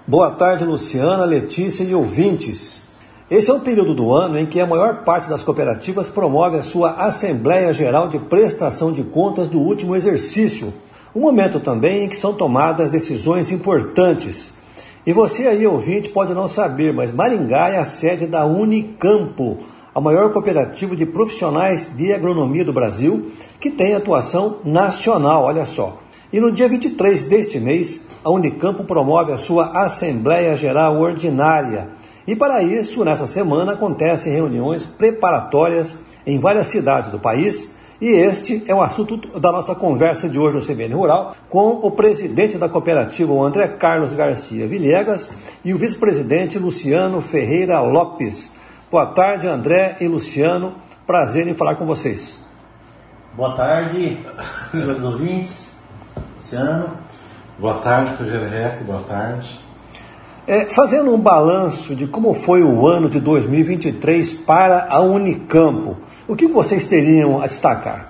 Boa tarde, Luciana, Letícia e ouvintes. Esse é o período do ano em que a maior parte das cooperativas promove a sua Assembleia Geral de Prestação de Contas do último exercício. Um momento também em que são tomadas decisões importantes. E você aí, ouvinte, pode não saber, mas Maringá é a sede da Unicampo, a maior cooperativa de profissionais de agronomia do Brasil, que tem atuação nacional, olha só. E no dia 23 deste mês, a Unicampo promove a sua Assembleia Geral Ordinária. E para isso, nessa semana, acontecem reuniões preparatórias em várias cidades do país. E este é o assunto da nossa conversa de hoje no CBN Rural, com o presidente da cooperativa, o André Carlos Garcia Villegas, e o vice-presidente Luciano Ferreira Lopes. Boa tarde, André e Luciano. Prazer em falar com vocês. Boa tarde, senhores ouvintes. Luciano. Boa tarde, Rogério Reco. Boa tarde. Fazendo um balanço de como foi o ano de 2023 para a Unicampo, o que vocês teriam a destacar?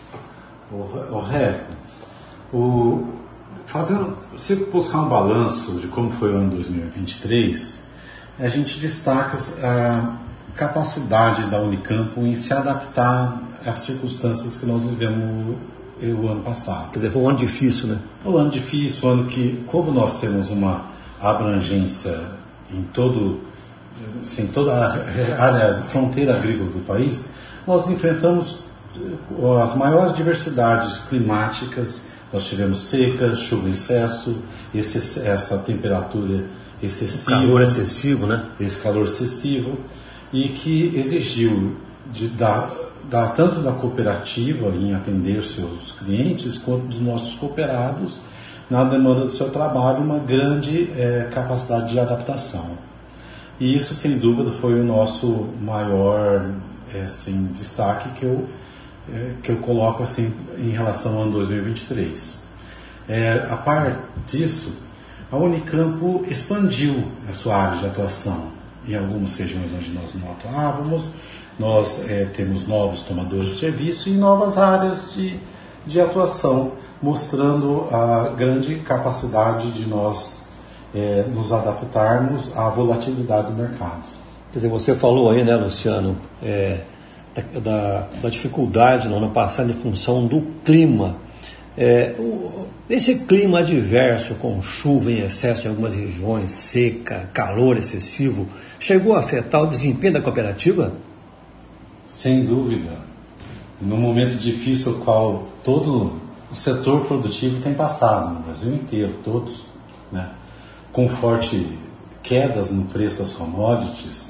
Se buscar um balanço de como foi o ano 2023, a gente destaca a capacidade da Unicampo em se adaptar às circunstâncias que nós vivemos o ano passado. Quer dizer, foi um ano difícil, né? Um ano difícil, um ano que, como nós temos uma abrangência em toda a área, fronteira agrícola do país, nós enfrentamos as maiores diversidades climáticas. Nós tivemos seca, chuva em excesso, essa temperatura excessiva, calor excessivo, né? Esse calor excessivo, e que exigiu tanto da cooperativa em atender seus clientes, quanto dos nossos cooperados na demanda do seu trabalho, uma grande capacidade de adaptação. E isso, sem dúvida, foi o nosso maior destaque que eu coloco assim, em relação ao ano 2023. A par disso, a Unicampo expandiu a sua área de atuação em algumas regiões onde nós não atuávamos. Nós temos novos tomadores de serviço e novas áreas de atuação, mostrando a grande capacidade de nós nos adaptarmos à volatilidade do mercado. Quer dizer, você falou aí, né, Luciano, da dificuldade no ano passado em função do clima. Esse clima adverso, com chuva em excesso em algumas regiões, seca, calor excessivo, chegou a afetar o desempenho da cooperativa? Sem dúvida. No momento difícil o qual todo o setor produtivo tem passado, no Brasil inteiro, todos, né, com forte quedas no preço das commodities,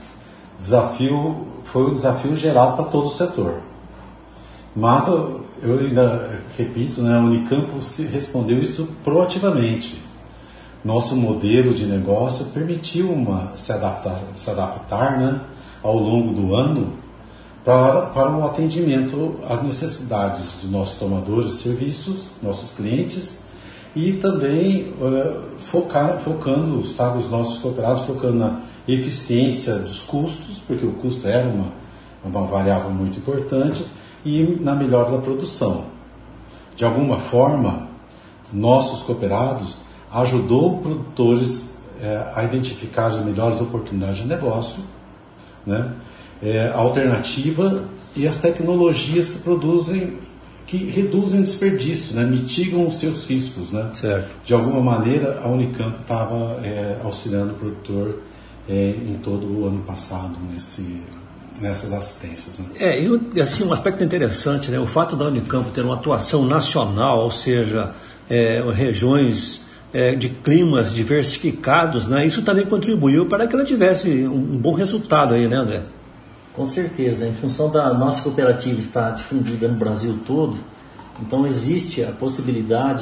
foi um desafio geral para todo o setor. Mas eu ainda repito, né, a Unicampo respondeu isso proativamente. Nosso modelo de negócio permitiu se adaptar, né, ao longo do ano para o atendimento às necessidades de nossos tomadores de serviços, nossos clientes, e também focando, os nossos cooperados focando na eficiência dos custos, porque o custo era uma variável muito importante, e na melhora da produção. De alguma forma, nossos cooperados ajudou produtores a identificar as melhores oportunidades de negócio, né? A alternativa e as tecnologias que reduzem o desperdício, né? Mitigam os seus riscos, né? Certo. De alguma maneira, a Unicampo estava auxiliando o produtor em todo o ano passado nessas assistências, né? E assim, um aspecto interessante, né? O fato da Unicampo ter uma atuação nacional, ou seja, regiões de climas diversificados, né? Isso também contribuiu para que ela tivesse um bom resultado aí, né, André? Com certeza, em função da nossa cooperativa estar difundida no Brasil todo, então existe a possibilidade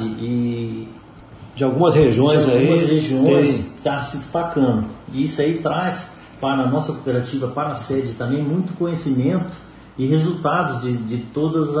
de algumas regiões estar se destacando. E isso aí traz para a nossa cooperativa, para a sede também, muito conhecimento e resultados de todas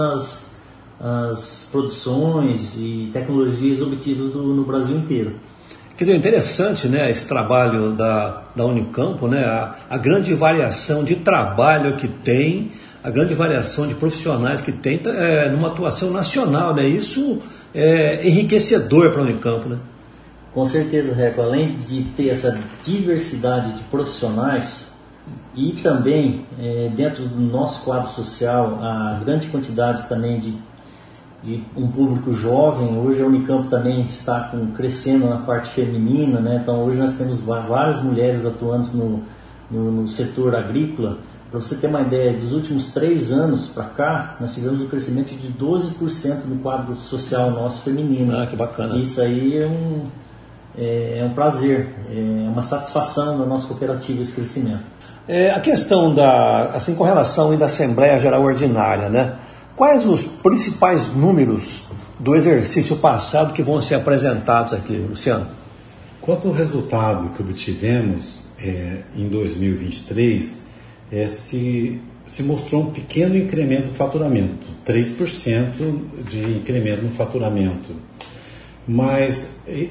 as produções e tecnologias obtidas no Brasil inteiro. Quer dizer, interessante, né, esse trabalho da Unicampo, né, a grande variação de trabalho que tem, a grande variação de profissionais que tem numa atuação nacional, né? Isso é enriquecedor para a Unicampo, né? Com certeza, Reco, além de ter essa diversidade de profissionais e também dentro do nosso quadro social a grande quantidade também de um público jovem. Hoje a Unicamp também está crescendo na parte feminina, né? Então hoje nós temos várias mulheres atuando no setor agrícola. Para você ter uma ideia, dos últimos 3 anos para cá, nós tivemos um crescimento de 12% no quadro social nosso feminino. Ah, que bacana. Isso aí é um prazer, é uma satisfação da nossa cooperativa esse crescimento. A questão com relação da Assembleia Geral Ordinária, né? Quais os principais números do exercício passado que vão ser apresentados aqui, Luciano? Quanto ao resultado que obtivemos em 2023, se mostrou um pequeno incremento no faturamento, 3% de incremento no faturamento. Mas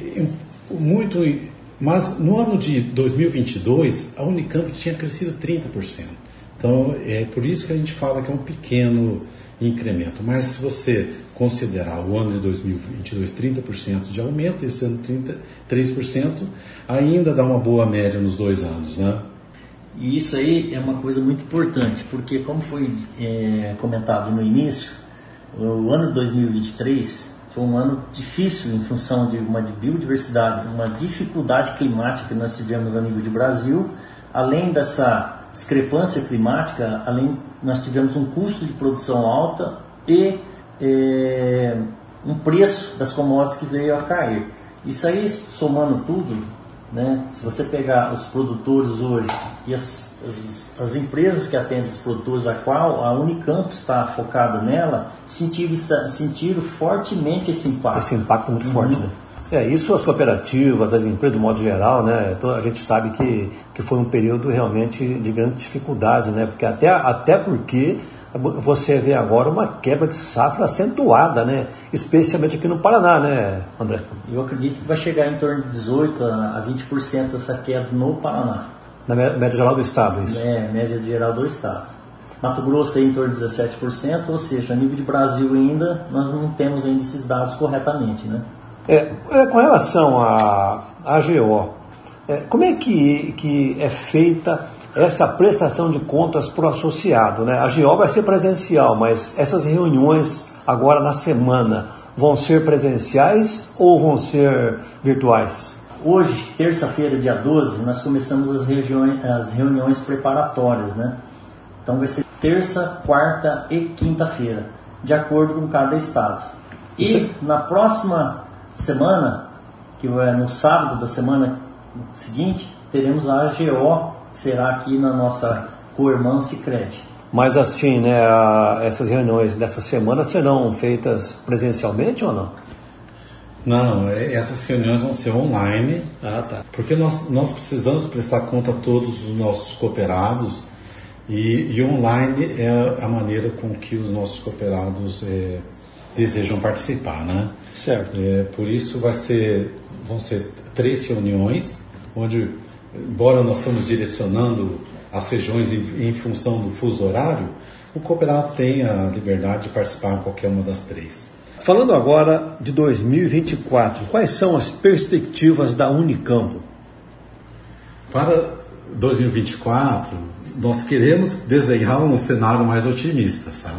no ano de 2022, a Unicamp tinha crescido 30%. Então, é por isso que a gente fala que é um pequeno incremento. Mas se você considerar o ano de 2022 30% de aumento, esse ano 33%, ainda dá uma boa média nos 2 anos, né? E isso aí é uma coisa muito importante, porque como foi comentado no início, o ano de 2023 foi um ano difícil em função de uma biodiversidade, uma dificuldade climática que nós tivemos a nível de Brasil. Além dessa discrepância climática, nós tivemos um custo de produção alta e um preço das commodities que veio a cair. Isso aí, somando tudo, né, se você pegar os produtores hoje e as empresas que atendem esses produtores, a qual a Unicamp está focada nela, sentiram fortemente esse impacto. Esse impacto muito forte, né? Isso as cooperativas, as empresas, do modo geral, né? Então, a gente sabe que foi um período realmente de grandes dificuldades, né? Porque até porque você vê agora uma quebra de safra acentuada, né? Especialmente aqui no Paraná, né, André? Eu acredito que vai chegar em torno de 18% a 20% essa quebra no Paraná. Na média geral do estado, isso? Média geral do estado. Mato Grosso aí em torno de 17%, ou seja, a nível de Brasil ainda, nós não temos ainda esses dados corretamente, né? Com relação à AGO, como é que é feita essa prestação de contas para o associado, né? A AGO vai ser presencial, mas essas reuniões agora na semana vão ser presenciais ou vão ser virtuais? Hoje, terça-feira, dia 12, nós começamos as reuniões preparatórias, né? Então vai ser terça, quarta e quinta-feira, de acordo com cada estado. E na próxima semana, que é no sábado da semana seguinte, teremos a AGO, que será aqui na nossa co-irmã Sicredi. Mas assim, né, essas reuniões dessa semana serão feitas presencialmente ou não? Não, essas reuniões vão ser online, tá. Porque nós precisamos prestar conta a todos os nossos cooperados e online é a maneira com que os nossos cooperados desejam participar, né? Certo. Por isso vão ser 3 reuniões, onde, embora nós estamos direcionando as regiões em função do fuso horário, o cooperado tem a liberdade de participar em qualquer uma das 3. Falando agora de 2024, quais são as perspectivas da Unicamp? Para 2024, nós queremos desenhar um cenário mais otimista, sabe?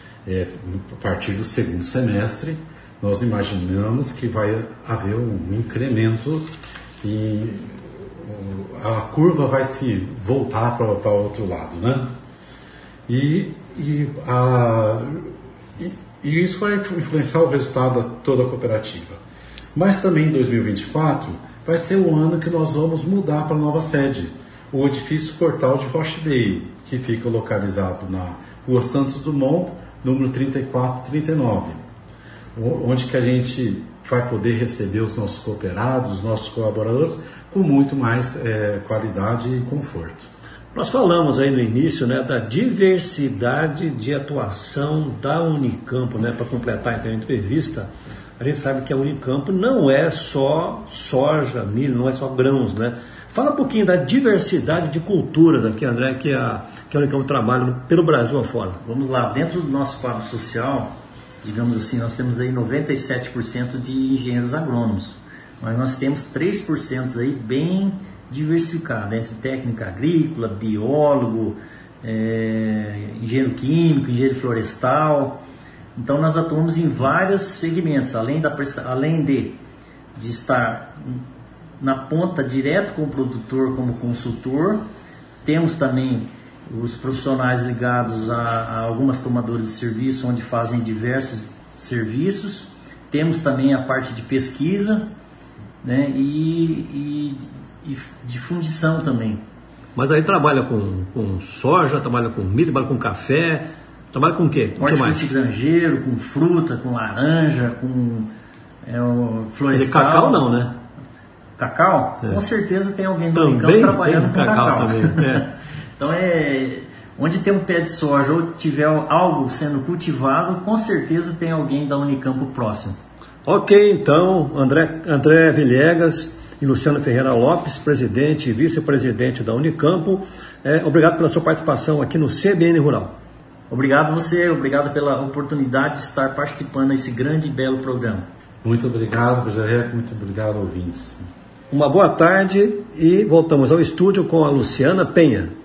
A partir do segundo semestre, nós imaginamos que vai haver um incremento e a curva vai se voltar para o outro lado, né? E isso vai influenciar o resultado de toda a cooperativa. Mas também em 2024 vai ser o ano que nós vamos mudar para a nova sede, o edifício Portal de Rochdale, que fica localizado na Rua Santos Dumont, número 3439, onde que a gente vai poder receber os nossos cooperados, os nossos colaboradores, com muito mais qualidade e conforto. Nós falamos aí no início, né, da diversidade de atuação da Unicamp, né, para completar então a entrevista. A gente sabe que a Unicamp não é só soja, milho, não é só grãos, né? Fala um pouquinho da diversidade de culturas aqui, André, que a Unicamp trabalha pelo Brasil afora. Vamos lá, dentro do nosso quadro social, digamos assim, nós temos aí 97% de engenheiros agrônomos. mas nós temos 3% aí bem diversificado, entre técnica agrícola, biólogo, engenheiro químico, engenheiro florestal. Então nós atuamos em vários segmentos, além de estar na ponta direto com o produtor como consultor, temos também os profissionais ligados a algumas tomadoras de serviço, onde fazem diversos serviços. Temos também a parte de pesquisa, né, e de fundição também. Mas aí trabalha com soja, trabalha com milho, trabalha com café, trabalha com o quê? Com hortifrutigranjeiro, com fruta, com laranja, com florestal. Cacau não, né? Cacau? Com certeza tem alguém do Unicamp trabalhando com cacau. Também, Então onde tem um pé de soja ou tiver algo sendo cultivado, com certeza tem alguém da Unicamp próximo. Ok, então, André Villegas e Luciano Ferreira Lopes, presidente e vice-presidente da Unicamp, obrigado pela sua participação aqui no CBN Rural. Obrigado obrigado pela oportunidade de estar participando desse grande e belo programa. Muito obrigado, Jerreco, muito obrigado, ouvintes. Uma boa tarde e voltamos ao estúdio com a Luciana Penha.